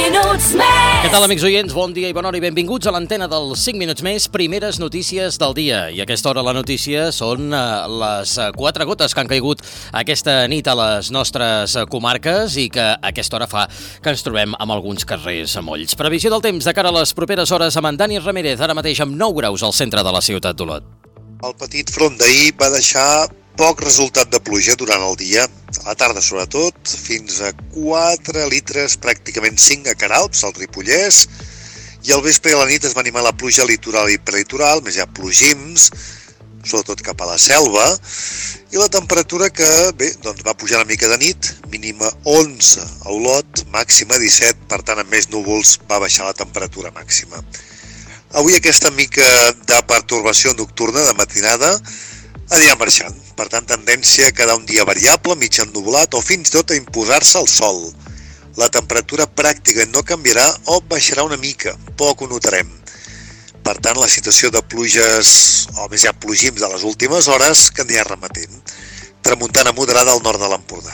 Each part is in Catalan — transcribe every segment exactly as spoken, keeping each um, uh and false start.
minuts més. Què tal, amics oients? Bon dia i bona hora i benvinguts a l'antena dels cinc minuts més, primeres notícies del dia. I a aquesta hora la notícia són eh, les quatre gotes que han caigut aquesta nit a les nostres comarques i que a aquesta hora fa que ens trobem amb alguns carrers molls. Previsió del temps de cara a les properes hores amb en Dani Ramírez, ara mateix amb nou graus al centre de la ciutat d'Olot. El petit front d'ahir va deixar poc resultat de pluja durant el dia, a la tarda sobretot, fins a quatre litres, pràcticament cinc a Queralbs, al Ripollès, i al vespre i a la nit es va animar la pluja litoral i prelitoral, més ja plogims, sobretot cap a la selva, i la temperatura que, bé, doncs va pujar una mica de nit, mínima onze a Olot, màxima disset, per tant amb més núvols va baixar la temperatura màxima. Avui aquesta mica de pertorbació nocturna de matinada anirà marxant, per tant tendència a quedar un dia variable, mig ennublat o fins i tot a imposar-se el sol. La temperatura pràcticament no canviarà o baixarà una mica, poc ho notarem. Per tant, la situació de pluges, o més ja plogims de les últimes hores, que anirà remetent. Tramuntana moderada al nord de l'Empordà.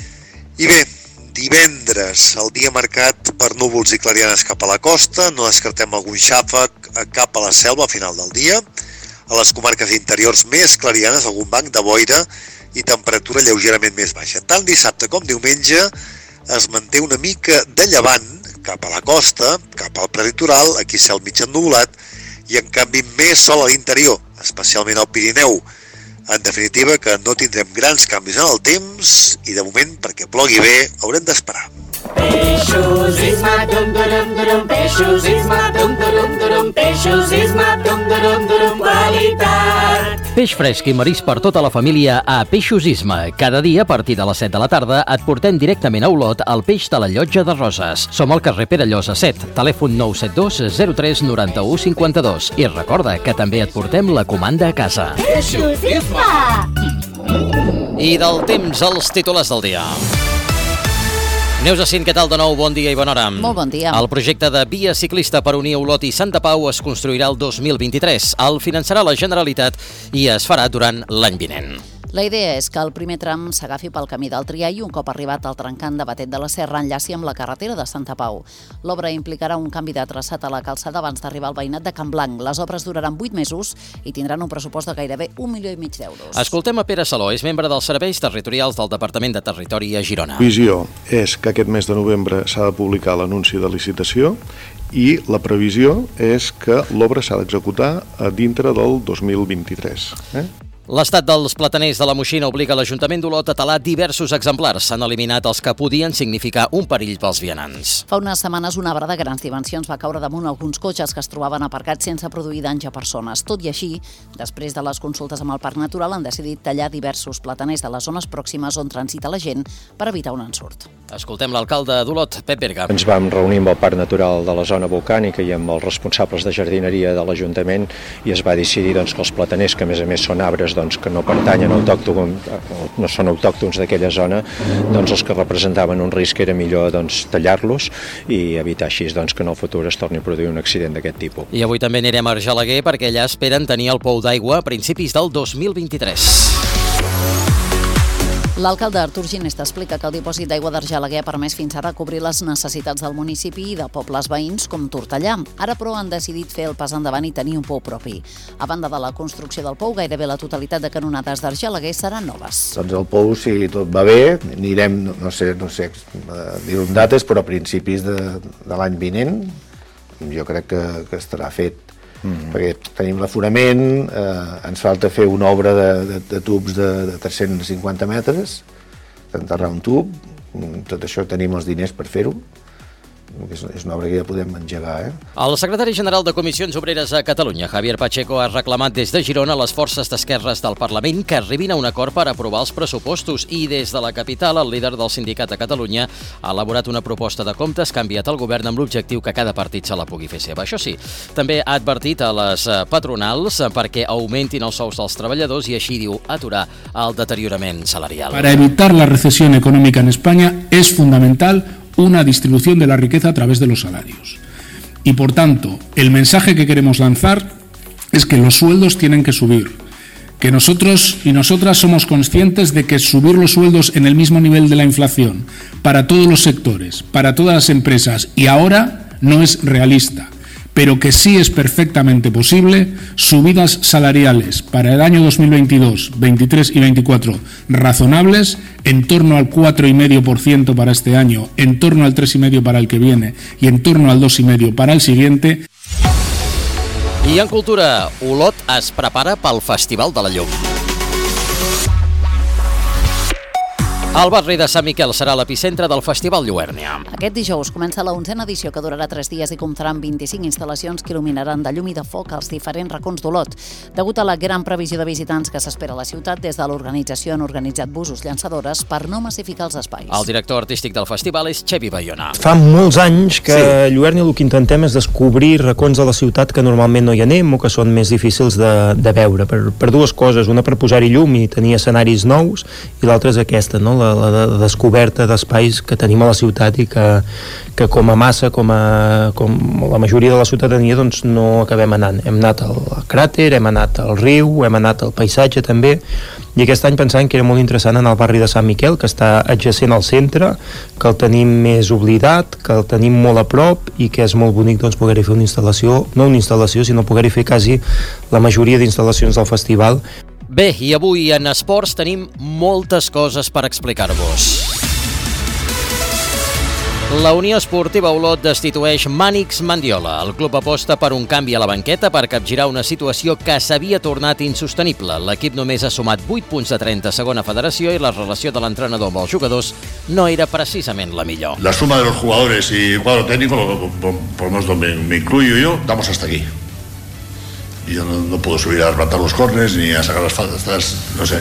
I bé, divendres, el dia marcat per núvols i clarianes cap a la costa, no descartem algun xàfec cap a la selva a final del dia. A les comarques interiors més clarianes, algun banc de boira i temperatura lleugerament més baixa. Tant dissabte com diumenge es manté una mica de llevant cap a la costa, cap al prelitoral, aquí cel mig ennuvolat, i en canvi més sol a l'interior, especialment al Pirineu. En definitiva, que no tindrem grans canvis en el temps i de moment, perquè plogui bé, haurem d'esperar. Peixos isma dum durum durum, peixos isma dum durum durum, peixos isma dum durum durum, qualitat. Peix fresc i marís per tota la família a Peixos Isma. Cada dia, a partir de les set de la tarda, et portem directament a Olot el peix de la Llotja de Roses. Som al carrer Pere Llosa set, telèfon nou set dos zero tres nou u cinc dos. I recorda que també et portem la comanda a casa. Peixos isma. I del temps, els titulars del dia. Neus Jacint, què tal de nou? Bon dia i bona hora. Molt bon dia. El projecte de via ciclista per unir Olot i Santa Pau es construirà el dos mil vint-i-tres. El finançarà la Generalitat i es farà durant l'any vinent. La idea és que el primer tram s'agafi pel camí del Trià i un cop arribat al trencant de Batet de la Serra enllaci amb la carretera de Santa Pau. L'obra implicarà un canvi de traçat a la calçada abans d'arribar al veïnat de Can Blanc. Les obres duraran vuit mesos i tindran un pressupost de gairebé un milió i mig d'euros. Escoltem a Pere Saló, és membre dels serveis territorials del Departament de Territori a Girona. La visió és que aquest mes de novembre s'ha de publicar l'anunci de licitació i la previsió és que l'obra s'ha d'executar a dintre del dos mil vint-i-tres. Eh? L'estat dels plataners de la Moixina obliga l'Ajuntament d'Olot a talar diversos exemplars. S'han eliminat els que podien significar un perill pels vianants. Fa unes setmanes una arbre de grans dimensions va caure damunt alguns cotxes que es trobaven aparcats sense produir danys a persones. Tot i així, després de les consultes amb el Parc Natural, han decidit tallar diversos plataners de les zones pròximes on transita la gent per evitar un ensurt. Escoltem l'alcalde d'Olot, Pep Berga. Ens vam reunir amb el Parc Natural de la zona volcànica i amb els responsables de jardineria de l'Ajuntament i es va decidir doncs, que els plataners, que a més a més són arbres doncs, que no pertanyen autòcton, no són autòctons d'aquella zona, doncs els que representaven un risc era millor doncs, tallar-los i evitar així doncs, que en el futur es torni a produir un accident d'aquest tipus. I avui també anirem a Argelaguer perquè allà esperen tenir el pou d'aigua a principis del dos mil vint-i-tres. L'alcalde Artur Ginesta explica que el dipòsit d'aigua d'Argelaguer ha permès fins ara cobrir les necessitats del municipi i de pobles veïns com Tortellà. Ara, però, han decidit fer el pas endavant i tenir un pou propi. A banda de la construcció del pou, gairebé la totalitat de canonades d'Argelaguer seran noves. Doncs el pou, si tot va bé, anirem, no sé, no sé dir un dates, però a principis de, de l'any vinent jo crec que, que estarà fet. Mm-hmm. Perquè tenim l'aforament, eh, ens falta fer una obra de, de, de tubs de, de tres-cents cinquanta metres, d'enterrar un tub, tot això tenim els diners per fer-ho. És, és una obra que ja podem engegar. Eh? El secretari general de Comissions Obreres a Catalunya, Javier Pacheco, ha reclamat des de Girona les forces d'esquerres del Parlament que arribin a un acord per aprovar els pressupostos i des de la capital el líder del sindicat a Catalunya ha elaborat una proposta de comptes que ha enviat al govern amb l'objectiu que cada partit se la pugui fer seva. Això sí, també ha advertit a les patronals perquè augmentin els sous dels treballadors i així, diu, aturar el deteriorament salarial. Para evitar la recesión económica en España es fundamental una distribución de la riqueza a través de los salarios. Y por tanto, el mensaje que queremos lanzar es que los sueldos tienen que subir, que nosotros y nosotras somos conscientes de que subir los sueldos en el mismo nivel de la inflación para todos los sectores, para todas las empresas y ahora no es realista, pero que sí es perfectamente posible subidas salariales para el año dos mil veintidós, veintitrés y veinticuatro razonables, en torno al cuatro coma cinco por ciento para este año, en torno al tres coma cinco por ciento para el que viene y en torno al dos coma cinco por ciento para el siguiente. I en cultura, Olot es prepara pel Festival de la Llum. El barri de Sant Miquel serà l'epicentre del Festival Lluèrnia. Aquest dijous comença la onzena edició que durarà tres dies i comptarà amb vint-i-cinc instal·lacions que il·luminaran de llum i de foc als diferents racons d'Olot. Degut a la gran previsió de visitants que s'espera a la ciutat, des de l'organització han organitzat busos llançadores per no massificar els espais. El director artístic del festival és Xevi Bayona. Fa molts anys que sí. a Lluèrnia el que intentem és descobrir racons de la ciutat que normalment no hi anem o que són més difícils de, de veure, per, per dues coses, una per posar-hi llum i tenir escenaris nous i l'altra és aquesta, no? la, la, la descoberta d'espais que tenim a la ciutat i que, que com a massa, com, a, com la majoria de la ciutadania, doncs no acabem anant. Hem anat al cràter, hem anat al riu, hem anat al paisatge també, i aquest any pensant que era molt interessant anar al barri de Sant Miquel, que està adjacent al centre, que el tenim més oblidat, que el tenim molt a prop i que és molt bonic doncs, poder-hi fer una instal·lació, no una instal·lació, sinó poder-hi fer quasi la majoria d'instal·lacions del festival. Bé, i avui en esports tenim moltes coses per explicar-vos. La Unió Esportiva Olot destitueix Mànix Mandiola. El club aposta per un canvi a la banqueta per capgirar una situació que s'havia tornat insostenible. L'equip només ha sumat vuit punts de trenta a segona federació i la relació de l'entrenador amb els jugadors no era precisament la millor. La suma de los jugadores y el cuadro técnico, por lo menos me, me incluyo yo, damos hasta aquí. Y yo no, no puedo subir a rematar los córners ni a sacar las faltas, no sé.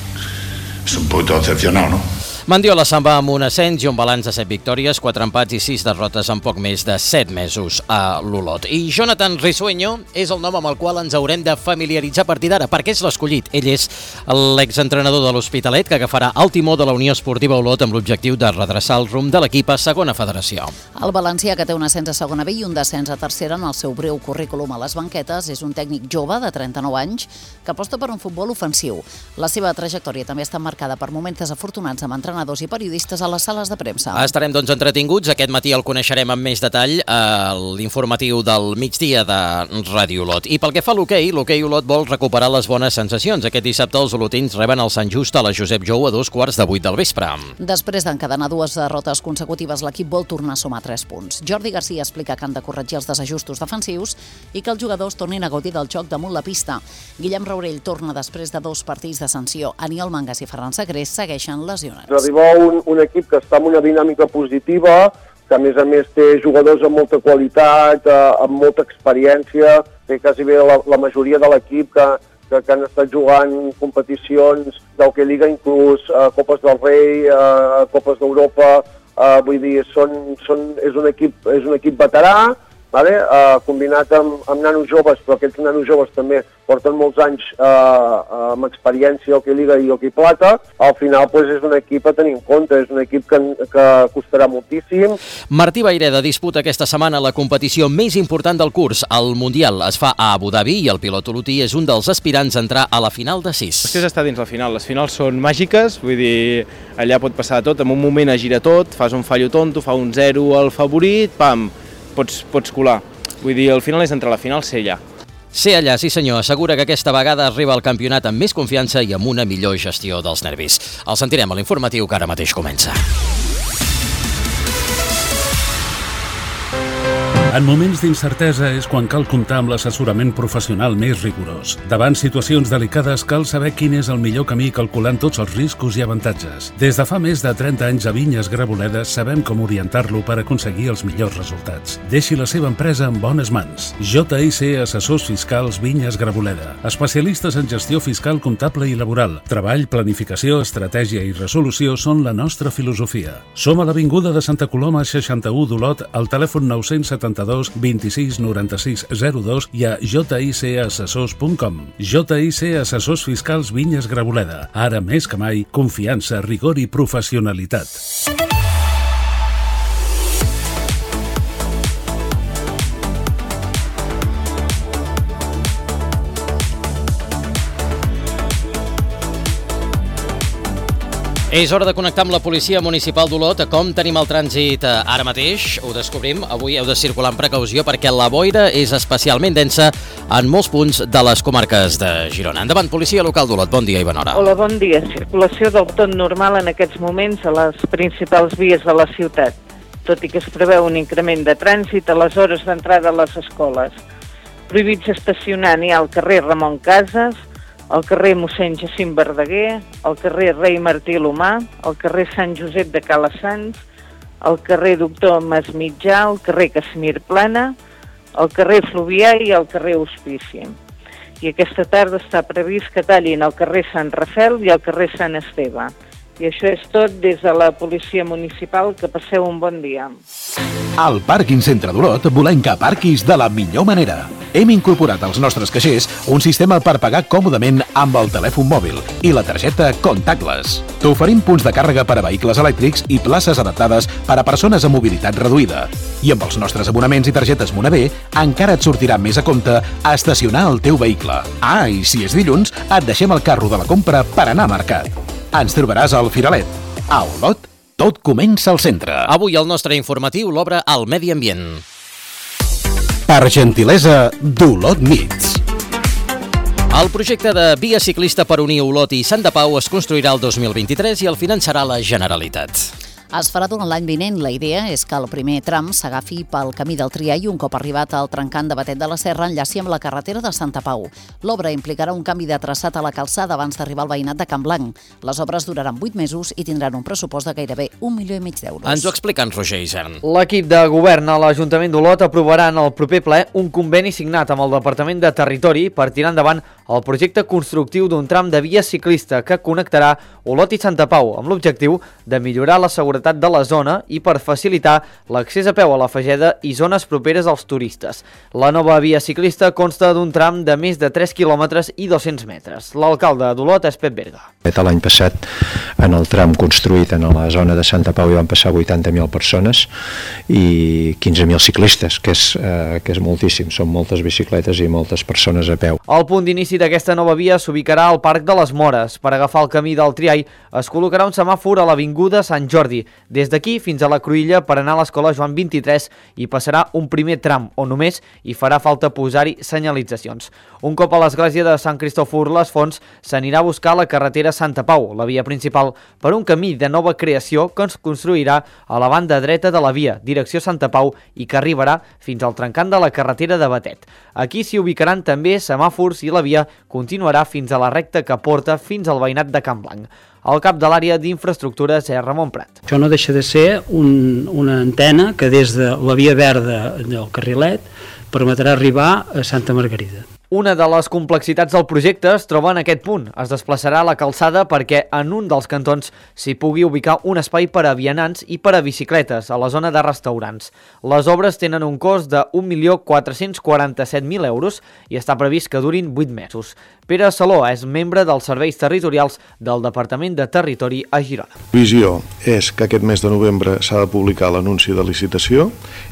Es un poquito decepcionado, ¿no? Mandiola se'n va amb un ascens i un balanç de set victòries, quatre empats i sis derrotes en poc més de set mesos a l'Olot. I Jonathan Risueño és el nom amb el qual ens haurem de familiaritzar a partir d'ara, perquè és l'escollit. Ell és l'exentrenador de l'Hospitalet, que agafarà el timó de la Unió Esportiva Olot amb l'objectiu de redreçar el rumb de l'equip a segona federació. El valencià, que té un ascens a segona B i un descens a tercera en el seu breu currículum a les banquetes, és un tècnic jove de trenta-nou anys que aposta per un futbol ofensiu. La seva trajectòria també està marcada per moments desafortunats amb entrenadors i periodistes a les sales de premsa. Estarem doncs entretinguts. Aquest matí el coneixerem amb més detall a l'informatiu del migdia de Ràdio Olot. I pel que fa a l'hoquei, l'hoquei Olot vol recuperar les bones sensacions. Aquest dissabte els olotins reben el Sant Just a la Josep Jou a dos quarts de vuit del vespre. Després d'encadenar dues derrotes consecutives, l'equip vol tornar a sumar tres punts. Jordi Garcia explica que han de corregir els desajustos defensius i que els jugadors tornin a gaudir del joc damunt la pista. Guillem Raurell torna després de dos partits de sanció. Aniol Mangas i Ferran Sagrés segueixen lesionats. Arriba un, un equip que està en una dinàmica positiva, que a més a més té jugadors amb molta qualitat, eh, amb molta experiència, té quasi bé la, la majoria de l'equip que, que, que han estat jugant competicions d'Hockey Lliga, inclús eh, Copes del Rei, eh, Copes d'Europa, eh, vull dir, són, són, és, un equip, és un equip veterà, vale? uh, combinat amb, amb nanos joves, però aquests nanos joves també porten molts anys uh, amb experiència a Hockey Lliga i Hockey Plata. Al final pues, és un equip a tenir en compte, és un equip que, que costarà moltíssim. Martí Vaireda disputa aquesta setmana la competició més important del curs. El Mundial es fa a Abu Dhabi i el pilot olotí és un dels aspirants a entrar a la final de sis. Després està dins la final. Les finals són màgiques, vull dir, allà pot passar tot, en un moment es gira tot, fas un fallo tonto, fa un zero al favorit, pam, Pots, pots colar. Vull dir, el final és entrar a la final, ser allà. Ser allà, sí senyor, assegura que aquesta vegada arriba al campionat amb més confiança i amb una millor gestió dels nervis. El sentirem a l'informatiu que ara mateix comença. En moments d'incertesa és quan cal comptar amb l'assessorament professional més rigorós. Davant situacions delicades cal saber quin és el millor camí calculant tots els riscos i avantatges. Des de fa més de trenta anys a Vinyes Graboledes sabem com orientar-lo per aconseguir els millors resultats. Deixi la seva empresa en bones mans. J I C Assessors Fiscals Vinyes Graboleda. Especialistes en gestió fiscal, comptable i laboral. Treball, planificació, estratègia i resolució són la nostra filosofia. Som a l'Avinguda de Santa Coloma seixanta-u d'Olot, al telèfon nou cents setanta-dos vint-i-sis noranta-sis zero dos i a j i c assessors punt com. J I C Assessors Fiscals Vinyes Graboleda. Ara més que mai, confiança, rigor i professionalitat. És hora de connectar amb la policia municipal d'Olot. Com tenim el trànsit ara mateix? Ho descobrim. Avui heu de circular amb precaució perquè la boira és especialment densa en molts punts de les comarques de Girona. Endavant, policia local d'Olot. Bon dia, Ivanora. Hola, bon dia. Circulació del tot normal en aquests moments a les principals vies de la ciutat, tot i que es preveu un increment de trànsit a les hores d'entrada a les escoles. Prohibits estacionar n'hi ha al carrer Ramon Casas, al carrer mossèn Jacint Verdaguer, al carrer Rei Martí Lomà, al carrer Sant Josep de Calassanç, al carrer Doctor Masmitjà, al carrer Casimir Plana, al carrer Fluvià i al carrer Hospici. I aquesta tarda està previst que tallin al carrer Sant Rafel i al carrer Sant Esteve. I això és tot des de la policia municipal. Que passeu un bon dia. Al Pàrquing Centre d'Olot volem que aparquis de la millor manera. Hem incorporat als nostres caixers un sistema per pagar còmodament amb el telèfon mòbil i la targeta contactless. T'oferim punts de càrrega per a vehicles elèctrics i places adaptades per a persones amb mobilitat reduïda. I amb els nostres abonaments i targetes Monavé encara et sortirà més a compte estacionar el teu vehicle. Ah, i si és dilluns, et deixem el carro de la compra per anar a mercat. Ens trobaràs al Firalet. A Olot, tot comença al centre. Avui el nostre informatiu l'obre al Medi Ambient. Per gentilesa d'Olot Meets. El projecte de via ciclista per unir Olot i Sant de Pau es construirà el dos mil vint-i-tres i el finançarà la Generalitat. Es farà durant l'any vinent. La idea és que el primer tram s'agafi pel camí del Trià i un cop arribat al trencant de Batet de la Serra enllaci amb la carretera de Santa Pau. L'obra implicarà un canvi de traçat a la calçada abans d'arribar al veïnat de Can Blanc. Les obres duraran vuit mesos i tindran un pressupost de gairebé un milió i mig d'euros. Ens ho explica en Roger Isern. L'equip de govern a l'Ajuntament d'Olot aprovarà en el proper ple un conveni signat amb el Departament de Territori per tirar endavant el projecte constructiu d'un tram de via ciclista que connectarà Olot i Santa Pau amb l'objectiu de millorar la seguretat de la zona i per facilitar l'accés a peu a la Fageda i zones properes als turistes. La nova via ciclista consta d'un tram de més de tres quilòmetres i dos-cents metres. L'alcalde d'Olot és Pep Berga. L'any passat, en el tram construït en la zona de Santa Pau hi van passar vuitanta mil persones i quinze mil ciclistes, que és, eh, que és moltíssim. Són moltes bicicletes i moltes persones a peu. El punt d'inici d'aquesta nova via s'ubicarà al Parc de les Mores. Per agafar el camí del Triall es col·locarà un semàfor a l'Avinguda Sant Jordi. Des d'aquí fins a la Cruïlla per anar a l'escola Joan vint-i-tres hi passarà un primer tram on només hi farà falta posar-hi senyalitzacions. Un cop a l'església de Sant Cristòfor les Fonts s'anirà a buscar la carretera Santa Pau, la via principal, per un camí de nova creació que es construirà a la banda dreta de la via, direcció Santa Pau, i que arribarà fins al trencant de la carretera de Batet. Aquí s'hi ubicaran també semàfors i la via continuarà fins a la recta que porta fins al veïnat de Can Blanc. El cap de l'àrea d'infraestructures és Ramon Prat. Això no deixa de ser un, una antena que des de la via verda del Carrilet permetrà arribar a Santa Margarida. Una de les complexitats del projecte es troba en aquest punt. Es desplaçarà a la calçada perquè en un dels cantons s'hi pugui ubicar un espai per a vianants i per a bicicletes a la zona de restaurants. Les obres tenen un cost de un milió quatre-cents quaranta-set mil euros i està previst que durin vuit mesos. Pere Saló és membre dels serveis territorials del Departament de Territori a Girona. La visió és que aquest mes de novembre s'ha de publicar l'anunci de licitació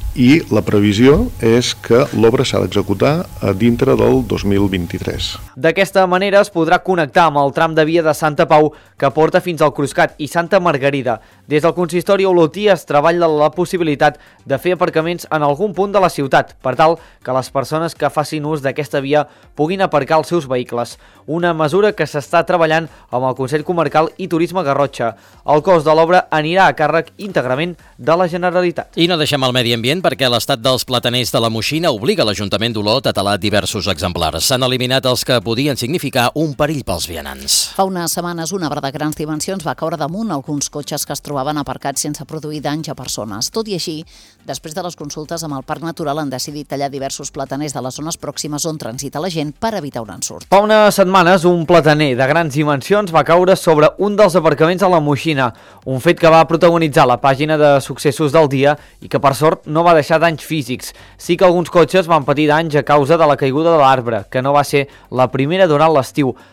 i la previsió és que l'obra s'ha d'executar a dintre del dos mil vint-i-tres. D'aquesta manera es podrà connectar amb el tram de via de Santa Pau que porta fins al Cruscat i Santa Margarida. Des del consistori olotí es treballa la possibilitat de fer aparcaments en algun punt de la ciutat, per tal que les persones que facin ús d'aquesta via puguin aparcar els seus vehicles. Una mesura que s'està treballant amb el Consell Comarcal i Turisme Garrotxa. El cost de l'obra anirà a càrrec íntegrament de la Generalitat. I no deixem el medi ambient perquè l'estat dels plataners de la Moixina obliga l'Ajuntament d'Olot a talar diversos exemplars. S'han eliminat els que podien significar un perill pels vianants. Fa unes setmanes un arbre de grans dimensions va caure damunt alguns cotxes que es trobaven aparcats sense produir danys a persones. Tot i així, després de les consultes amb el Parc Natural han decidit tallar diversos plataners de les zones pròximes on transita la gent per evitar un ensurt. Fa unes setmanes un plataner de grans dimensions va caure sobre un dels aparcaments a la Moixina, un fet que va protagonitzar la pàgina de successos del dia i que per sort no va deixar danys físics. Sí que alguns cotxes van patir danys a causa de la caiguda de l'arbre, que no va ser la primera durant l'estiu.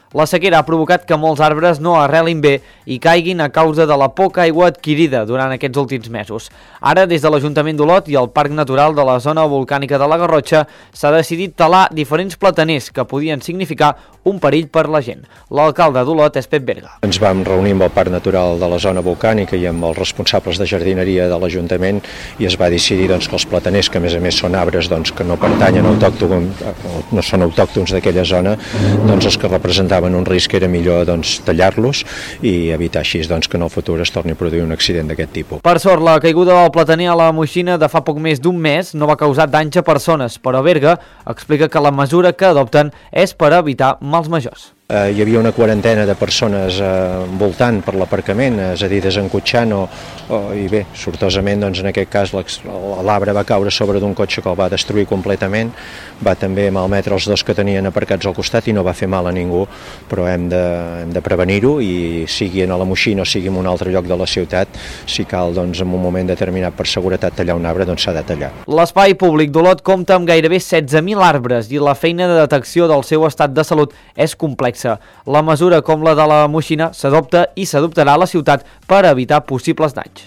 La sequera ha provocat que molts arbres no arrelin bé i caiguin a causa de la poca aigua adquirida durant aquests últims mesos. Ara, des de l'Ajuntament d'Olot i el Parc Natural de la zona volcànica de la Garrotxa, s'ha decidit talar diferents plataners que podien significar un perill per la gent. L'alcalde d'Olot és Pep Berga. Ens vam reunir amb el Parc Natural de la zona volcànica i amb els responsables de jardineria de l'Ajuntament i es va decidir doncs, que els plataners, que a més a més són arbres doncs, que no pertanyen autòctons, no són autòctons d'aquella zona, doncs els que representaven un risc era millor doncs, tallar-los i evitar així doncs, que en el futur es torni a produir un accident d'aquest tipus. Per sort, la caiguda del plataner a la Moixina de fa poc més d'un mes no va causar danys a persones, però Berga explica que la mesura que adopten és per evitar mals majors. Eh, hi havia una quarantena de persones eh, voltant per l'aparcament, és a dir, desencotxant o, o, i bé, sortosament doncs, en aquest cas l'arbre va caure sobre d'un cotxe que el va destruir completament, va també malmetre els dos que tenien aparcats al costat i no va fer mal a ningú, però hem de, hem de prevenir-ho i sigui a la Moixina o sigui en un altre lloc de la ciutat, si cal doncs, en un moment determinat per seguretat tallar un arbre, doncs s'ha de tallar. L'espai públic d'Olot compta amb gairebé setze mil arbres i la feina de detecció del seu estat de salut és complexa. La mesura com la de la Moixina s'adopta i s'adoptarà a la ciutat per evitar possibles danys.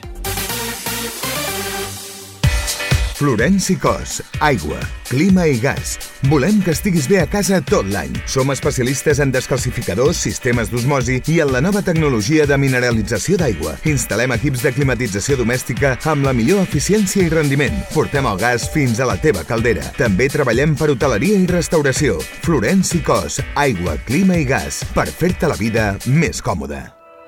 Florenci Cos, aigua, clima i gas. Volem que estiguis bé a casa tot l'any. Som especialistes en descalcificadors, sistemes d'osmosi i en la nova tecnologia de mineralització d'aigua. Instal·lem equips de climatització domèstica amb la millor eficiència i rendiment. Portem el gas fins a la teva caldera. També treballem per hoteleria i restauració. Florenci Cos, aigua, clima i gas, per fer-te la vida més còmoda.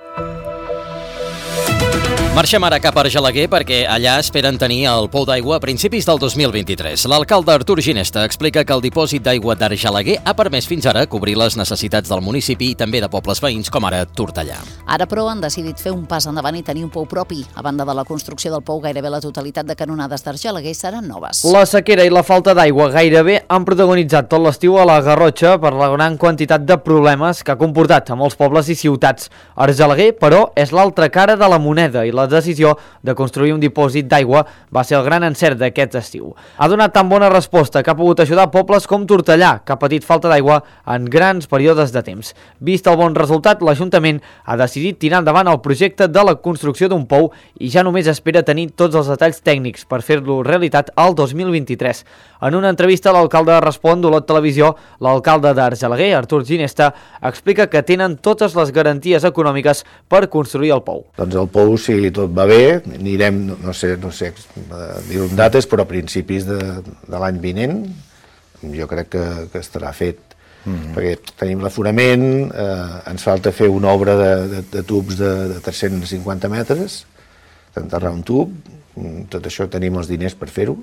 Marxem ara cap a Argelaguer perquè allà esperen tenir el pou d'aigua a principis del dos mil vint-i-tres. L'alcalde Artur Ginesta explica que el dipòsit d'aigua d'Argelaguer ha permès fins ara cobrir les necessitats del municipi i també de pobles veïns com ara Tortellà. Ara, però, han decidit fer un pas endavant i tenir un pou propi. A banda de la construcció del pou, gairebé la totalitat de canonades d'Argelaguer seran noves. La sequera i la falta d'aigua gairebé han protagonitzat tot l'estiu a la Garrotxa per la gran quantitat de problemes que ha comportat a molts pobles i ciutats. Argelaguer, però, és l'altra cara de la moneda i la decisió de construir un dipòsit d'aigua va ser el gran encert d'aquest estiu. Ha donat tan bona resposta que ha pogut ajudar pobles com Tortellà, que ha patit falta d'aigua en grans períodes de temps. Vist el bon resultat, l'Ajuntament ha decidit tirar endavant el projecte de la construcció d'un pou i ja només espera tenir tots els detalls tècnics per fer-lo realitat al dos mil vint-i-tres. En una entrevista, l'alcalde Respon d'Olot Televisió, l'alcalde d'Argelaguer, Artur Ginesta, explica que tenen totes les garanties econòmiques per construir el pou. Doncs el pou, si tot va bé, anirem, no sé, no sé dir-ho en dates, però a principis de, de l'any vinent jo crec que, que estarà fet. Mm-hmm. Perquè tenim l'aforament, eh, ens falta fer una obra de, de, de tubs de, de tres-cents cinquanta metres, d'enterrar un tub, tot això tenim els diners per fer-ho,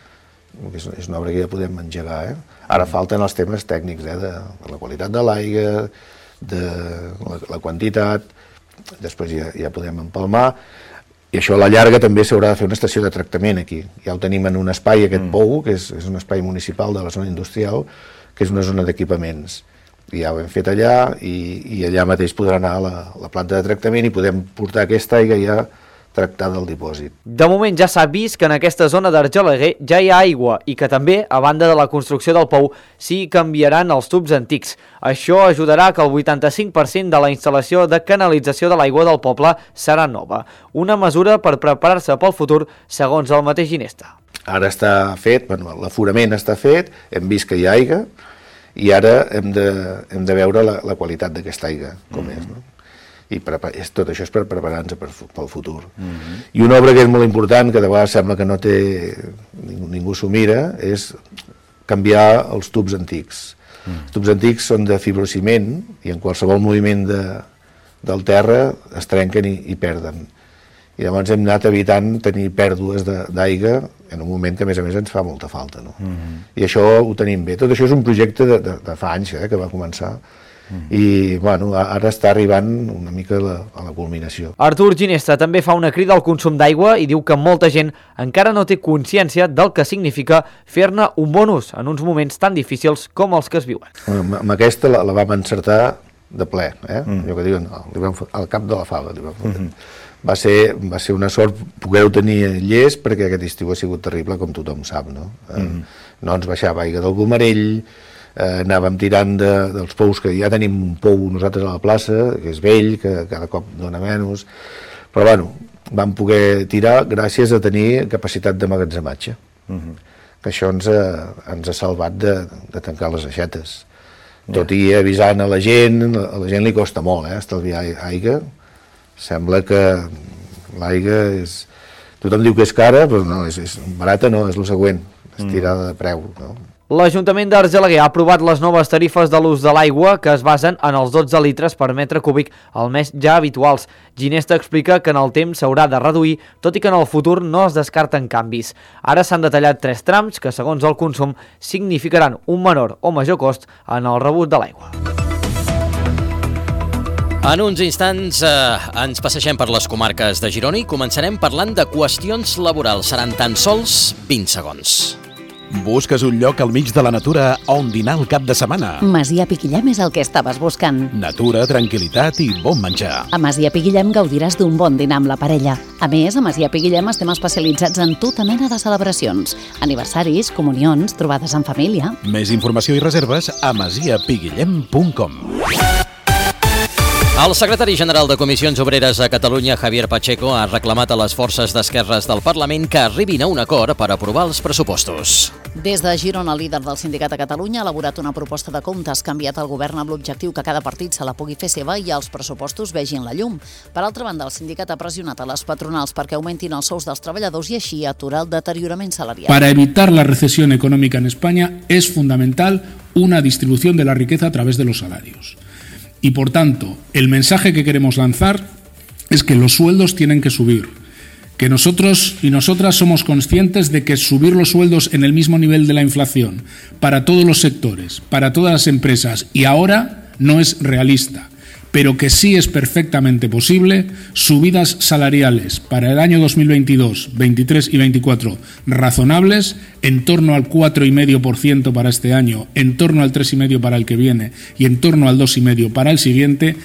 és, és una obra que ja podem engegar. Eh? Ara falten els temes tècnics, eh, de, de la qualitat de l'aigua, de la, la quantitat, després ja, ja podem empalmar, i això a la llarga també s'haurà de fer una estació de tractament aquí. Ja ho tenim en un espai, aquest mm. pou, que és, és un espai municipal de la zona industrial, que és una zona d'equipaments. I ja ho hem fet allà, i, i allà mateix podrà anar a la, la planta de tractament i podem portar aquesta aigua ja tractada al dipòsit. De moment ja s'ha vist que en aquesta zona d'Argelaguer ja hi ha aigua i que també, a banda de la construcció del pou, s'hi canviaran els tubs antics. Això ajudarà que el vuitanta-cinc per cent de la instal·lació de canalització de l'aigua del poble serà nova. Una mesura per preparar-se pel futur, segons el mateix Ginesta. Ara està fet, bueno, l'aforament està fet, hem vist que hi ha aigua i ara hem de, hem de veure la, la qualitat d'aquesta aigua, com mm. és, no? I és, tot això és per preparar-nos per, pel futur. Mm-hmm. I una obra que és molt important, que de vegades sembla que no té, ningú, ningú s'ho mira, és canviar els tubs antics. Mm. Els tubs antics són de fibrociment i en qualsevol moviment de, del terra es trenquen i, i perden. I llavors hem anat evitant tenir pèrdues d'aigua en un moment que a més a més ens fa molta falta. No? Mm-hmm. I això ho tenim bé. Tot això és un projecte de, de, de fa anys eh, que va començar. Mm. I bueno, ara està arribant una mica a la, a la culminació. Artur Ginesta també fa una crida al consum d'aigua i diu que molta gent encara no té consciència del que significa fer-ne un bon ús en uns moments tan difícils com els que es viuen. Amb, amb aquesta la, la vam encertar de ple, eh? Mm. Allò que diuen, li vam fotre, al cap de la fava. Li vam fotre. Mm-hmm. Va ser, va ser una sort poder-ho tenir llest perquè aquest estiu ha sigut terrible, com tothom sap, no? Mm-hmm. No ens baixava aigua del Gomarell, eh, anàvem tirant de, dels pous, que ja tenim un pou nosaltres a la plaça, que és vell, que cada cop dona menys, però bueno, vam poder tirar gràcies a tenir capacitat d'emmagatzematge, uh-huh. que això ens ha, ens ha salvat de, de tancar les aixetes. Tot i avisant a la gent, a la gent li costa molt, eh, estalviar aigua. Sembla que l'aigua és... Tothom diu que és cara, però no, és, és barata no, és el següent, és tirada de preu, no? L'Ajuntament d'Argelaguer ha aprovat les noves tarifes de l'ús de l'aigua que es basen en els dotze litres per metre cúbic al mes ja habituals. Ginesta explica que en el temps s'haurà de reduir, tot i que en el futur no es descarten canvis. Ara s'han detallat tres trams que, segons el consum, significaran un menor o major cost en el rebut de l'aigua. En uns instants eh, ens passegem per les comarques de Girona i començarem parlant de qüestions laborals. Seran tan sols vint segons. Busques un lloc al mig de la natura on dinar el cap de setmana? Masia Piquillem és el que estaves buscant. Natura, tranquil·litat i bon menjar. A Masia Piquillem gaudiràs d'un bon dinar amb la parella. A més, a Masia Piquillem estem especialitzats en tota mena de celebracions, aniversaris, comunions, trobades en família. Més informació i reserves a masia piguillem punt com. El secretari general de Comissions Obreres a Catalunya, Javier Pacheco, ha reclamat a les forces d'esquerres del Parlament que arribin a un acord per aprovar els pressupostos. Des de Girona, el líder del sindicat a Catalunya ha elaborat una proposta de comptes que ha enviat al govern amb l'objectiu que cada partit se la pugui fer seva i els pressupostos vegin la llum. Per altra banda, el sindicat ha pressionat a les patronals perquè augmentin els sous dels treballadors i així aturar el deteriorament salarial. Para evitar la recesión económica en España es fundamental una distribución de la riqueza a través de los salarios. Y por tanto, el mensaje que queremos lanzar es que los sueldos tienen que subir, que nosotros y nosotras somos conscientes de que subir los sueldos en el mismo nivel de la inflación para todos los sectores, para todas las empresas y ahora no es realista, pero que sí es perfectamente posible subidas salariales para el año dos mil veintidós, veintitrés y veinticuatro razonables, en torno al cuatro coma cinco por ciento para este año, en torno al tres coma cinco por ciento para el que viene y en torno al dos coma cinco por ciento para el siguiente.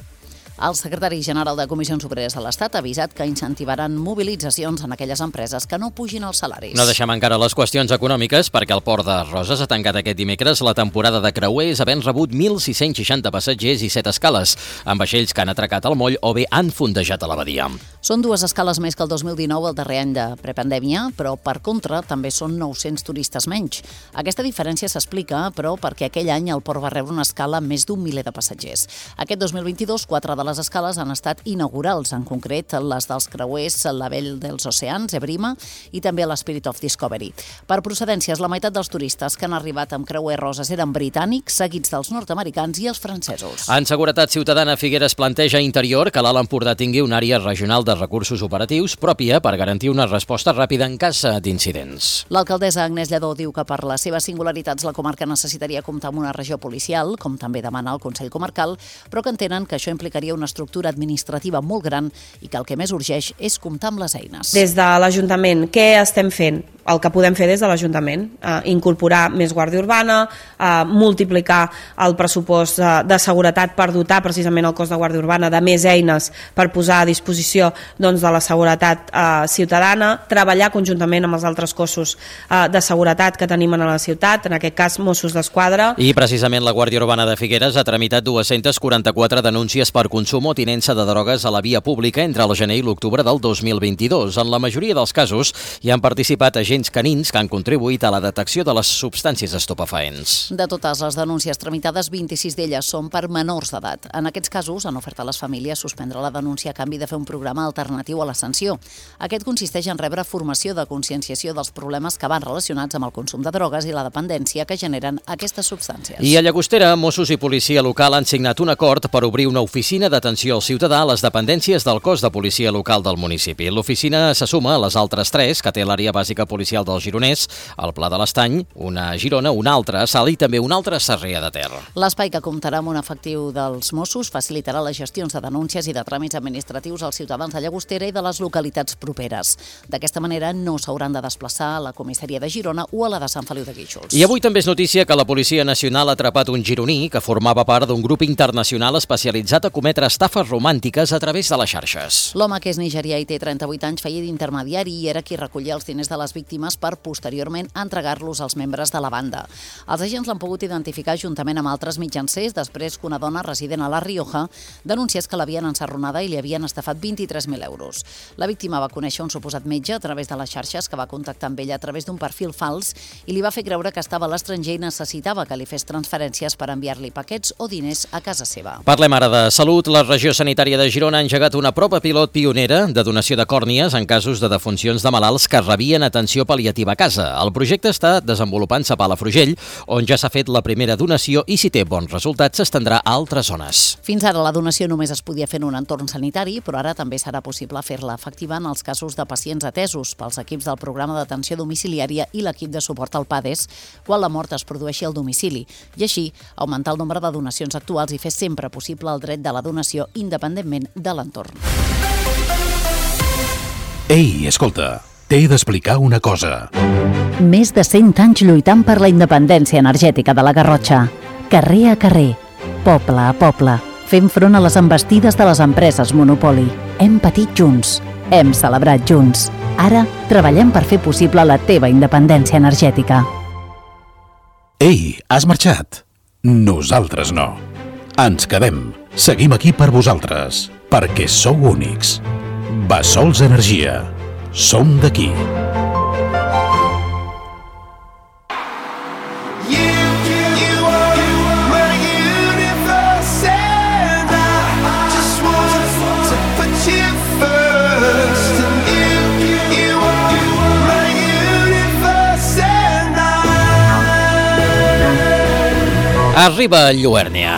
El secretari general de Comissions Obreres de l'Estat ha avisat que incentivaran mobilitzacions en aquelles empreses que no pugin els salaris. No deixem encara les qüestions econòmiques perquè el Port de Roses ha tancat aquest dimecres la temporada de creuers havent rebut mil sis-cents seixanta passatgers i set escales, amb vaixells que han atracat al moll o bé han fondejat a la badia. Són dues escales més que el dos mil dinou, el darrer any de prepandèmia, però per contra també són nou-cents turistes menys. Aquesta diferència s'explica, però, perquè aquell any el port va rebre una escala amb més d'un miler de passatgers. Aquest dos mil vint-i-dos, quatre de les escales han estat inaugurals, en concret les dels creuers La Vell dels Oceans, Ebrima, i també l'Spirit of Discovery. Per procedències, la meitat dels turistes que han arribat amb creuer Roses eren britànics, seguits dels nord-americans i els francesos. En Seguretat Ciutadana, Figueres planteja a Interior que l'Alt Empordà tingui una àrea regional de recursos operatius pròpia per garantir una resposta ràpida en cas d'incidents. L'alcaldessa Agnès Lledó diu que per les seves singularitats la comarca necessitaria comptar amb una regió policial, com també demana el Consell Comarcal, però que entenen que això implicaria una estructura administrativa molt gran i que el que més urgeix és comptar amb les eines. Des de l'Ajuntament, què estem fent? El que podem fer des de l'Ajuntament, eh, incorporar més Guàrdia Urbana, eh, multiplicar el pressupost eh, de seguretat per dotar precisament el cos de Guàrdia Urbana de més eines per posar a disposició doncs, de la seguretat eh, ciutadana, treballar conjuntament amb els altres cossos eh, de seguretat que tenim a la ciutat, en aquest cas Mossos d'Esquadra. I precisament la Guàrdia Urbana de Figueres ha tramitat dues-centes quaranta-quatre denúncies per consum o tinença de drogues a la via pública entre el gener i l'octubre del dos mil vint-i-dos. En la majoria dels casos hi han participat agents canins que han contribuït a la detecció de les substàncies estupefaents. De totes les denúncies tramitades, vint-i-sis d'elles són per menors d'edat. En aquests casos han ofert a les famílies suspendre la denúncia a canvi de fer un programa alternatiu a la sanció. Aquest consisteix en rebre formació de conscienciació dels problemes que van relacionats amb el consum de drogues i la dependència que generen aquestes substàncies. I a Llagostera, Mossos i policia local han signat un acord per obrir una oficina d'atenció al ciutadà a les dependències del cos de policia local del municipi. L'oficina se suma a les altres tres que té l'àrea bàsica policial del Gironès, el Pla de l'Estany, una a Girona, una altra a Salt i també una altra a Sarrià de Ter. L'espai, que comptarà amb un efectiu dels Mossos, facilitarà les gestions de denúncies i de tràmits administratius als ciutadans de Llagostera i de les localitats properes. D'aquesta manera no s'hauran de desplaçar a la comissaria de Girona o a la de Sant Feliu de Guíxols. I avui també és notícia que la Policia Nacional ha atrapat un gironí que formava part d'un grup internacional especialitzat a cometre estafes romàntiques a través de les xarxes. L'home, que és nigerià i té trenta-vuit anys, feia d'intermediari i era qui recollia els diners de les víctimes víctimes per posteriorment entregar-los als membres de la banda. Els agents l'han pogut identificar juntament amb altres mitjancers després que una dona resident a La Rioja denunciés que l'havien ensarronada i li havien estafat vint-i-tres mil euros. La víctima va conèixer un suposat metge a través de les xarxes que va contactar amb ella a través d'un perfil fals i li va fer creure que estava a l'estranger i necessitava que li fes transferències per enviar-li paquets o diners a casa seva. Parlem ara de salut. La regió sanitària de Girona ha engegat una prova pilot pionera de donació de còrnies en casos de defuncions de malalts que rebien atenció pal·liativa a casa. El projecte està desenvolupant-se a Palafrugell, on ja s'ha fet la primera donació i si té bons resultats s'estendrà a altres zones. Fins ara la donació només es podia fer en un entorn sanitari, però ara també serà possible fer-la efectiva en els casos de pacients atesos pels equips del programa d'atenció domiciliària i l'equip de suport al PADES quan la mort es produeixi al domicili i així augmentar el nombre de donacions actuals i fer sempre possible el dret de la donació independentment de l'entorn. Ei, escolta, t'he d'explicar una cosa. Més de cent anys lluitant per la independència energètica de la Garrotxa. Carrer a carrer, poble a poble, fent front a les envestides de les empreses monopoli. Hem patit junts, hem celebrat junts. Ara treballem per fer possible la teva independència energètica. Ei, has marxat? Nosaltres no. Ens quedem. Seguim aquí per vosaltres, perquè sou únics. Bassols Energia. Som d'aquí. Arriba Lluèrnia.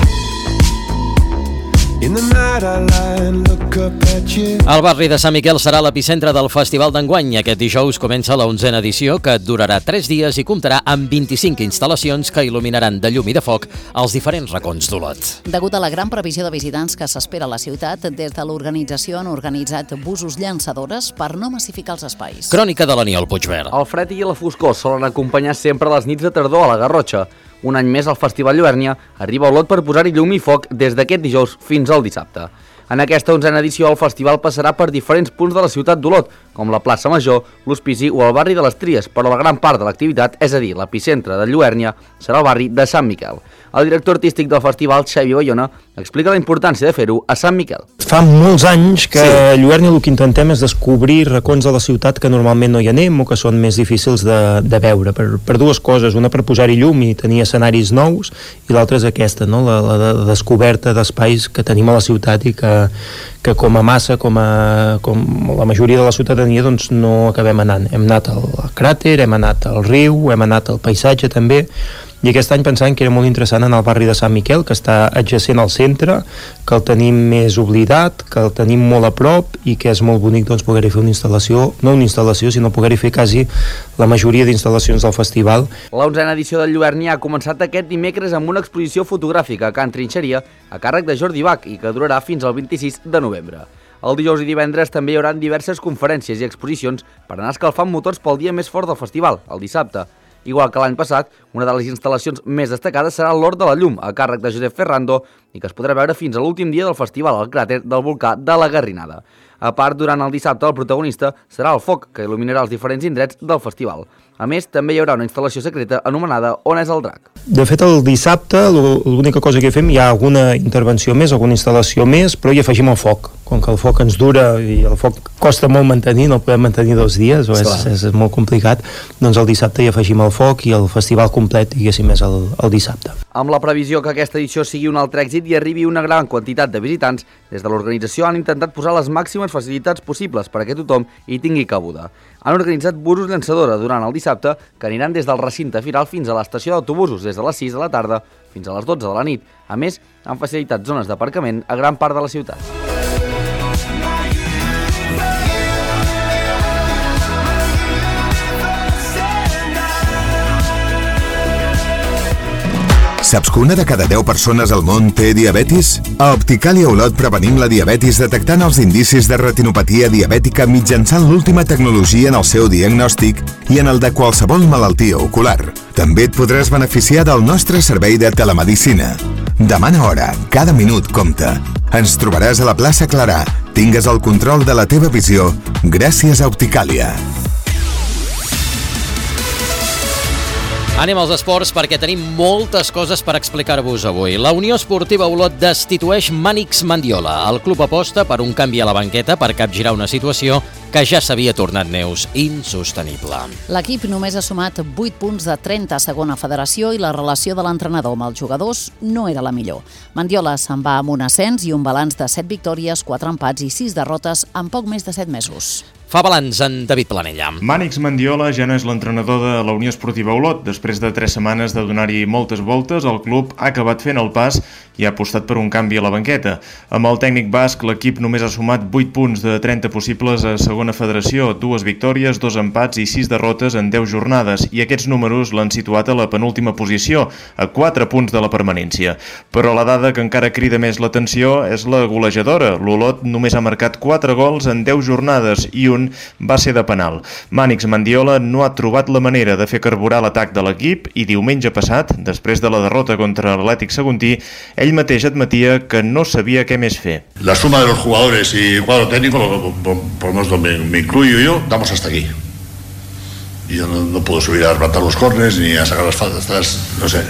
El barri de Sant Miquel serà l'epicentre del Festival d'enguany. Aquest dijous comença la onzena edició, que durarà tres dies i comptarà amb vint-i-cinc instal·lacions que il·luminaran de llum i de foc els diferents racons d'Olot. Degut a la gran previsió de visitants que s'espera a la ciutat, des de l'organització han organitzat busos llançadores per no massificar els espais. Crònica de l'Aniol Puigverd. El fred i la foscor solen acompanyar sempre les nits de tardor a la Garrotxa. Un any més el Festival Lluèrnia arriba a Olot per posar-hi llum i foc des d'aquest dijous fins al dissabte. En aquesta onzena edició el festival passarà per diferents punts de la ciutat d'Olot, com la plaça Major, l'Hospici o el barri de les Tries, però la gran part de l'activitat, és a dir, l'epicentre de Lluèrnia, serà el barri de Sant Miquel. El director artístic del festival, Xavi Bayona, explica la importància de fer-ho a Sant Miquel. Fa molts anys que sí. A Lluèrnia el que intentem és descobrir racons de la ciutat que normalment no hi anem o que són més difícils de, de veure, per, per dues coses, una per posar-hi llum i tenir escenaris nous i l'altra és aquesta, no? la, la, la descoberta d'espais que tenim a la ciutat i que, que com a massa, com, a, com la majoria de la ciutadania doncs no acabem anant. Hem anat al cràter, hem anat al riu, hem anat al paisatge també, i aquest any pensant que era molt interessant anar al barri de Sant Miquel, que està adjacent al centre, que el tenim més oblidat, que el tenim molt a prop i que és molt bonic doncs, poder-hi fer una instal·lació, no una instal·lació, sinó poder-hi fer quasi la majoria d'instal·lacions del festival. La onzena edició del Lluèrnia ha començat aquest dimecres amb una exposició fotogràfica a Can Trinxeria a càrrec de Jordi Bach i que durarà fins al vint-i-sis de novembre. El dijous i divendres també hi haurà diverses conferències i exposicions per anar escalfant motors pel dia més fort del festival, el dissabte. Igual que l'any passat, una de les instal·lacions més destacades serà l'Hort de la Llum, a càrrec de Josep Ferrando, i que es podrà veure fins a l'últim dia del festival al cràter del volcà de la Garrinada. A part, durant el dissabte, el protagonista serà el foc, que il·luminarà els diferents indrets del festival. A més, també hi haurà una instal·lació secreta anomenada On és el drac. De fet, el dissabte, l'única cosa que fem, hi ha alguna intervenció més, alguna instal·lació més, però hi afegim el foc. Com que el foc ens dura i el foc costa molt mantenir, no el podem mantenir dos dies, o és, és molt complicat, doncs el dissabte hi afegim el foc i el festival complet, diguéssim, és el, el dissabte. Amb la previsió que aquesta edició sigui un altre èxit i arribi una gran quantitat de visitants, des de l'organització han intentat posar les màximes facilitats possibles perquè tothom hi tingui cabuda. Han organitzat busos llançadora durant el dissabte que aniran des del recinte firal fins a l'estació d'autobusos des de les sis de la tarda fins a les dotze de la nit. A més, han facilitat zones d'aparcament a gran part de la ciutat. Saps que una de cada deu persones al món té diabetis? A Opticàlia Olot prevenim la diabetis detectant els indicis de retinopatia diabètica mitjançant l'última tecnologia en el seu diagnòstic i en el de qualsevol malaltia ocular. També et podràs beneficiar del nostre servei de telemedicina. Demana hora, cada minut compta. Ens trobaràs a la plaça Clarà. Tingues el control de la teva visió gràcies a Opticàlia. Anem als esports perquè tenim moltes coses per explicar-vos avui. La Unió Esportiva Olot destitueix Mànix Mendiola. El club aposta per un canvi a la banqueta per capgirar una situació que ja s'havia tornat, Neus, insostenible. L'equip només ha sumat vuit punts de trenta a segona federació i la relació de l'entrenador amb els jugadors no era la millor. Mendiola se'n va amb un ascens i un balanç de set victòries, quatre empats i sis derrotes en poc més de set mesos. Fa balanç en David Planella. Mànix Mendiola ja no és l'entrenador de la Unió Esportiva Olot. Després de tres setmanes de donar-hi moltes voltes, el club ha acabat fent el pas i ha apostat per un canvi a la banqueta. Amb el tècnic basc, l'equip només ha sumat vuit punts de trenta possibles a segona federació, dues victòries, dos empats i sis derrotes en deu jornades, i aquests números l'han situat a la penúltima posició, a quatre punts de la permanència. Però la dada que encara crida més l'atenció és la golejadora. L'Olot només ha marcat quatre gols en deu jornades i un va ser de penal. Mànix Mendiola no ha trobat la manera de fer carburar l'atac de l'equip i diumenge passat, després de la derrota contra l'Atlètic Saguntí, ell mateix admetia que no sabia què més fer. La suma de los jugadores y cuadro técnico, por lo menos me, me incluyo yo, damos hasta aquí. Y yo no, no puedo subir a arrebatar los córners ni a sacar las faltas, no sé.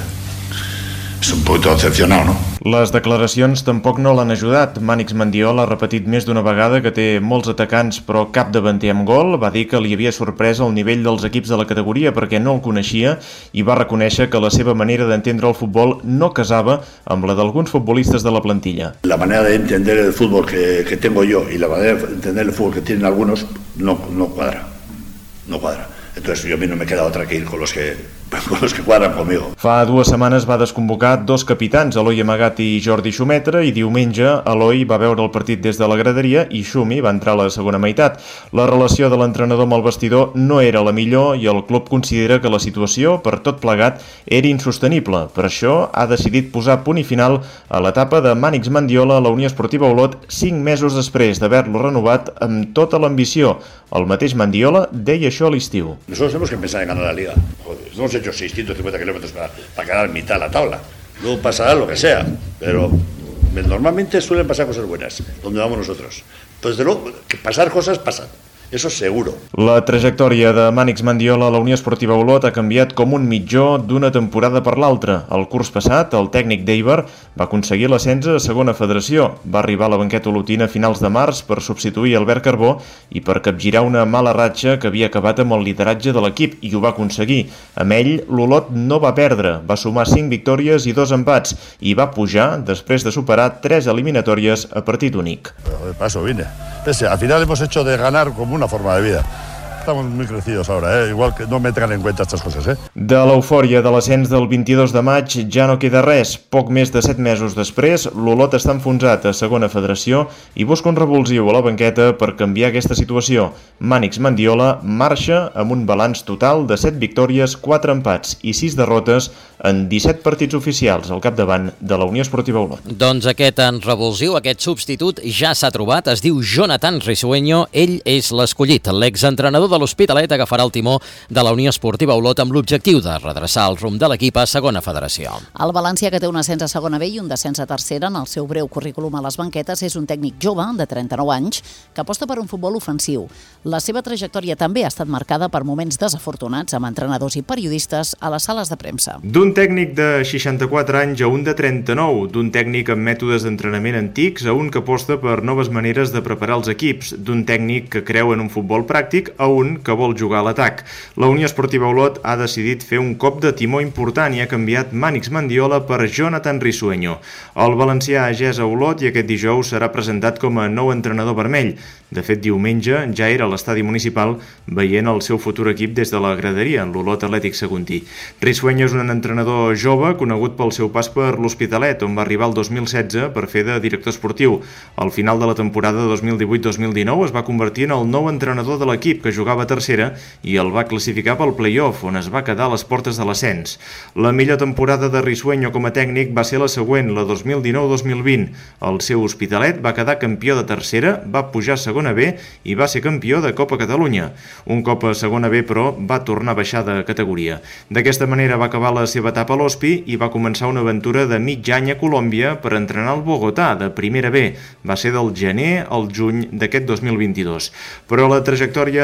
És un poquito decepcionado, no? Les declaracions tampoc no l'han ajudat. Mànix Mendiola ha repetit més d'una vegada que té molts atacants però cap davanter amb gol. Va dir que li havia sorprès el nivell dels equips de la categoria perquè no el coneixia i va reconèixer que la seva manera d'entendre el futbol no casava amb la d'alguns futbolistes de la plantilla. La manera de entender el fútbol que, que tengo yo y la manera de entender el fútbol que tienen algunos no, no cuadra. No cuadra. Entonces yo a mí no me queda otra que ir con los que, con los que cuadran conmigo. Fa dues setmanes va desconvocar dos capitans, Eloi Amagat i Jordi Xumetra, i diumenge Eloi va veure el partit des de la graderia i Xumi va entrar a la segona meitat. La relació de l'entrenador amb el vestidor no era la millor i el club considera que la situació, per tot plegat, era insostenible. Per això ha decidit posar punt i final a l'etapa de Mànix Mendiola a la Unió Esportiva Olot cinc mesos després d'haver-lo renovat amb tota l'ambició. El mateix Mendiola deia això a l'estiu. Nosotros tenemos que pensar en ganar la liga. Joder, hemos hecho seiscientos cincuenta kilómetros para, para quedar en mitad de la tabla. Luego pasará lo que sea, pero normalmente suelen pasar cosas buenas, donde vamos nosotros. Pues de luego, que pasar cosas pasan. Eso seguro. La trajectòria de Mànix Mendiola a la Unió Esportiva Olot ha canviat com un mitjó d'una temporada per l'altra. El curs passat, el tècnic d'Eibar va aconseguir l'ascens a segona federació. Va arribar a la banqueta olotina a finals de març per substituir Albert Carbó i per capgirar una mala ratxa que havia acabat amb el lideratge de l'equip, i ho va aconseguir. Amb ell, l'Olot no va perdre. Va sumar cinc victòries i dos empats i va pujar després de superar tres eliminatòries a partit únic. De paso vine. Pese, al final hemos hecho de ganar como una forma de vida. Estamos muy crecidos ahora, ¿eh? Igual que no me tengan en cuenta estas cosas, ¿eh? De l'eufòria de l'ascens del vint-i-dos de maig ja no queda res. Poc més de set mesos després, l'Olot està enfonsat a segona federació i busca un revulsiu a la banqueta per canviar aquesta situació. Mànix Mendiola marxa amb un balanç total de set victòries, quatre empats i sis derrotes en disset partits oficials al capdavant de la Unió Esportiva Olot. Doncs aquest en revulsiu, aquest substitut ja s'ha trobat, es diu Jonathan Risueño, ell és l'escollit. L'exentrenador de l'Hospitalet agafarà el timó de la Unió Esportiva Olot amb l'objectiu de redreçar el rumb de l'equip a segona federació. El València, que té un ascens a segona B i un descens a tercera en el seu breu currículum a les banquetes, és un tècnic jove de trenta-nou anys que aposta per un futbol ofensiu. La seva trajectòria també ha estat marcada per moments desafortunats amb entrenadors i periodistes a les sales de premsa. D'un tècnic de seixanta-quatre anys a un de trenta-nou, d'un tècnic amb mètodes d'entrenament antics a un que aposta per noves maneres de preparar els equips, d'un tècnic que creu en un futbol pràctic a un que vol jugar a l'atac. La Unió Esportiva Olot ha decidit fer un cop de timó important i ha canviat Mànix Mendiola per Jonathan Risueño. El valencià ja és a Olot i aquest dijous serà presentat com a nou entrenador vermell. De fet, diumenge ja era a l'estadi municipal veient el seu futur equip des de la graderia, en l'Olot Atlètic Saguntí. Risueño és un entrenador jove conegut pel seu pas per l'Hospitalet, on va arribar el dos mil setze per fer de director esportiu. Al final de la temporada dos mil divuit dos mil dinou es va convertir en el nou entrenador de l'equip, que jugava a tercera i el va classificar pel play-off, on es va quedar a les portes de l'ascens. La millor temporada de Risueño com a tècnic va ser la següent, la dos mil dinou dos mil vint. El seu Hospitalet va quedar campió de tercera, va pujar a segona B i va ser campió de Copa Catalunya. Un cop a segona B, però, va tornar a baixar de categoria. D'aquesta manera va acabar la seva etapa a l'Hospi i va començar una aventura de mig any a Colòmbia per entrenar el Bogotà, de primera B. Va ser del gener al juny d'aquest dos mil vint-i-dos. Però la trajectòria de Jonathan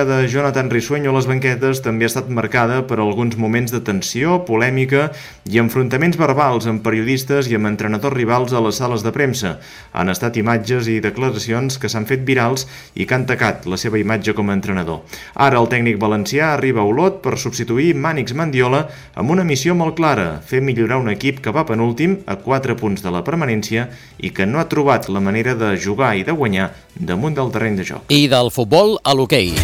Jonathan Risueño a les banquetes també ha estat marcada per alguns moments de tensió, polèmica i enfrontaments verbals amb periodistes i amb entrenadors rivals a les sales de premsa. Han estat imatges i declaracions que s'han fet virals i que han tacat la seva imatge com a entrenador. Ara el tècnic valencià arriba a Olot per substituir Mànix Mendiola amb una missió molt clara, fer millorar un equip que va penúltim a quatre punts de la permanència i que no ha trobat la manera de jugar i de guanyar damunt del terreny de joc. I del futbol a l'hoquei.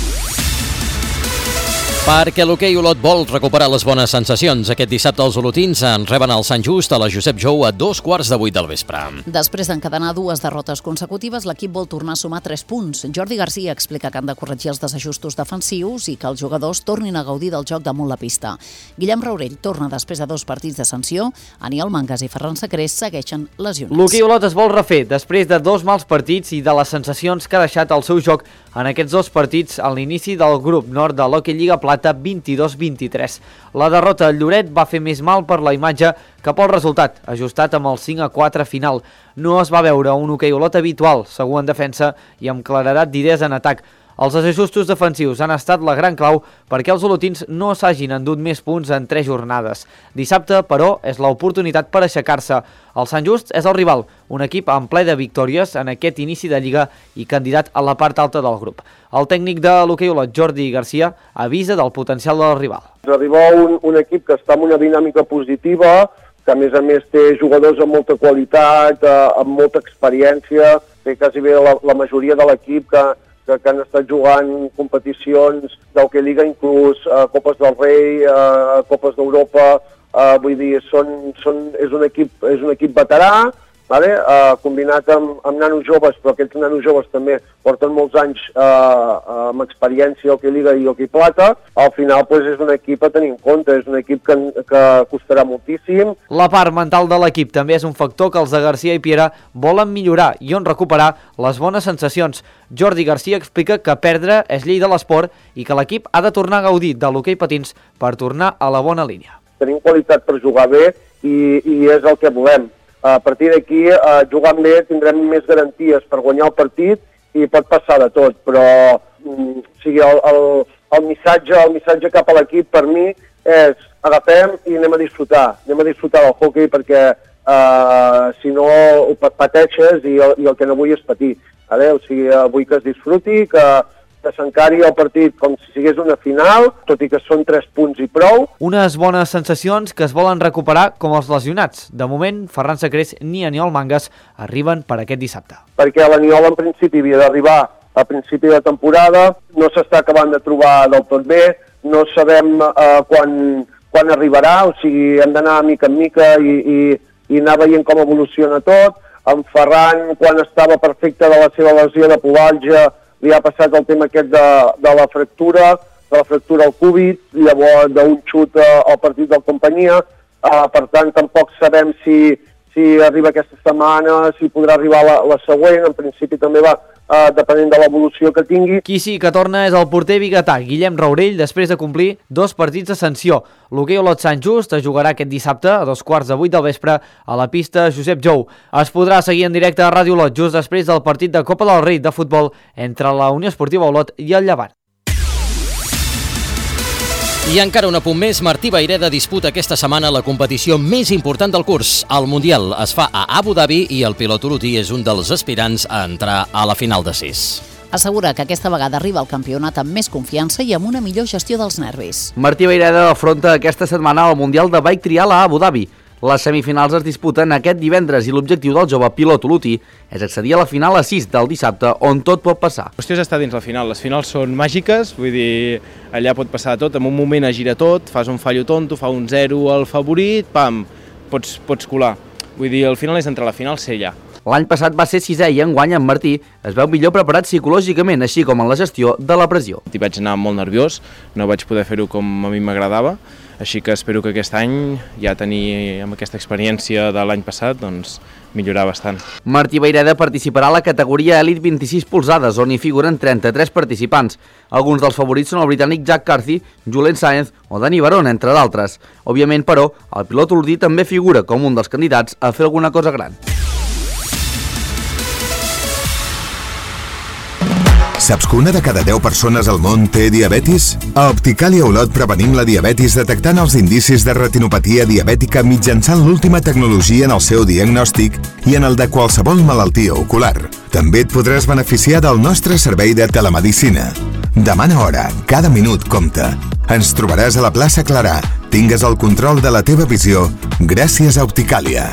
Perquè l'hoquei Olot vol recuperar les bones sensacions. Aquest dissabte els olotins en reben el Sant Just a la Josep Jou a dos quarts de vuit del vespre. Després d'encadenar dues derrotes consecutives, l'equip vol tornar a sumar tres punts. Jordi Garcia explica que han de corregir els desajustos defensius i que els jugadors tornin a gaudir del joc damunt la pista. Guillem Raurell torna després de dos partits de sanció. Aniol Mangas i Ferran Sacrés segueixen lesionats. L'hoquei Olot es vol refer després de dos mals partits i de les sensacions que ha deixat el seu joc en aquests dos partits a l'inici del grup nord de l'Hockey Lliga Plata vint-i-dos vint-i-tres. La derrota al Lloret va fer més mal per la imatge que pel resultat, ajustat amb el cinc a quatre final. No es va veure un hoquei Olot habitual, segur en defensa i amb claredat d'idees en atac. Els desajustos defensius han estat la gran clau perquè els olotins no s'hagin endut més punts en tres jornades. Dissabte, però, és l'oportunitat per aixecar-se. El Sant Just és el rival, un equip en ple de victòries en aquest inici de Lliga i candidat a la part alta del grup. El tècnic de l'hoquei Olot, Jordi Garcia, avisa del potencial del rival. Arriba un, un equip que està en una dinàmica positiva, que a més a més té jugadors amb molta qualitat, eh, amb molta experiència, té quasi bé la, la majoria de l'equip que que, que han estat jugant competicions d'Hockey Lliga, inclús uh, Copes del Rei, uh, Copes d'Europa, uh, vull dir, són, són, és, un equip, és un equip veterà, vale? uh, combinat amb, amb nanos joves, però aquests nanos joves també porten molts anys uh, amb experiència Hockey Lliga i Hockey Plata. Al final pues, és un equip a tenir en compte, és un equip que, que costarà moltíssim. La part mental de l'equip també és un factor que els de Garcia i Piera volen millorar i on recuperar les bones sensacions. Jordi Garcia explica que perdre és llei de l'esport i que l'equip ha de tornar a gaudir de l'hoquei patins per tornar a la bona línia. Tenim qualitat per jugar bé i, i és el que volem. A partir d'aquí, eh, jugant bé, tindrem més garanties per guanyar el partit i pot passar de tot, però mm, o sigui, el, el, el, missatge, el missatge cap a l'equip per mi és agafem i anem a disfrutar, anem a disfrutar del hoquei perquè eh, si no pateixes i el, i el que no vull és patir. Vale? O sigui, vull que es disfruti, que, que s'encari el partit com si sigués una final, tot i que són tres punts i prou. Unes bones sensacions que es volen recuperar com els lesionats. De moment, Ferran Sacrés ni Aniol Mangas arriben per aquest dissabte. Perquè l'Aniol en principi havia d'arribar a principi de temporada, no s'està acabant de trobar del tot bé, no sabem eh, quan, quan arribarà, o sigui, hem d'anar mica en mica i, i, i anar veient com evoluciona tot. En Ferran, quan estava perfecte de la seva lesió de pubalgia, li ha passat el tema aquest de, de la fractura, de la fractura al cúbit, llavors d'un xut al partit del companyia. Uh, per tant, tampoc sabem si, si arriba aquesta setmana, si podrà arribar la, la següent. En principi també va uh, depenent de l'evolució que tingui. Qui sí que torna és el porter biguetà, Guillem Raurell, després de complir dos partits de sanció. L'hoquei Olot Sant Just es jugarà aquest dissabte a dos quarts de vuit del vespre a la pista Josep Jou. Es podrà seguir en directe a Ràdio Olot just després del partit de Copa del Rei de futbol entre la Unió Esportiva Olot i el Llevant. I encara un apunt més, Martí Vayreda disputa aquesta setmana la competició més important del curs. El Mundial es fa a Abu Dhabi i el pilot olotí és un dels aspirants a entrar a la final de sis. Assegura que aquesta vegada arriba al campionat amb més confiança i amb una millor gestió dels nervis. Martí Vayreda afronta aquesta setmana el Mundial de Bike Trial a Abu Dhabi. Les semifinals es disputen aquest divendres i l'objectiu del jove pilot olotí és accedir a la final a sis del dissabte, on tot pot passar. La qüestió és estar dins la final. Les finals són màgiques, vull dir, allà pot passar tot, en un moment es gira tot, fas un fallo tonto, fa un zero al favorit, pam, pots, pots colar. Vull dir, el final és entrar a la final, ser allà. L'any passat va ser sisè i enguany en Martí es veu millor preparat psicològicament, així com en la gestió de la pressió. Hi vaig anar molt nerviós, no vaig poder fer-ho com a mi m'agradava, així que espero que aquest any, ja tenir amb aquesta experiència de l'any passat, doncs millorar bastant. Martí Vayreda participarà a la categoria Elite vint-i-sis polzades, on hi figuren trenta-tres participants. Alguns dels favorits són el britànic Jack Carthy, Julen Sáenz o Dani Barón, entre d'altres. Òbviament, però, el pilot olotí també figura com un dels candidats a fer alguna cosa gran. Saps que una de cada deu persones al món té diabetis? A Opticàlia Olot prevenim la diabetis detectant els indicis de retinopatia diabètica mitjançant l'última tecnologia en el seu diagnòstic i en el de qualsevol malaltia ocular. També et podràs beneficiar del nostre servei de telemedicina. Demana hora, cada minut compta. Ens trobaràs a la plaça Clarà. Tingues el control de la teva visió gràcies a Opticàlia.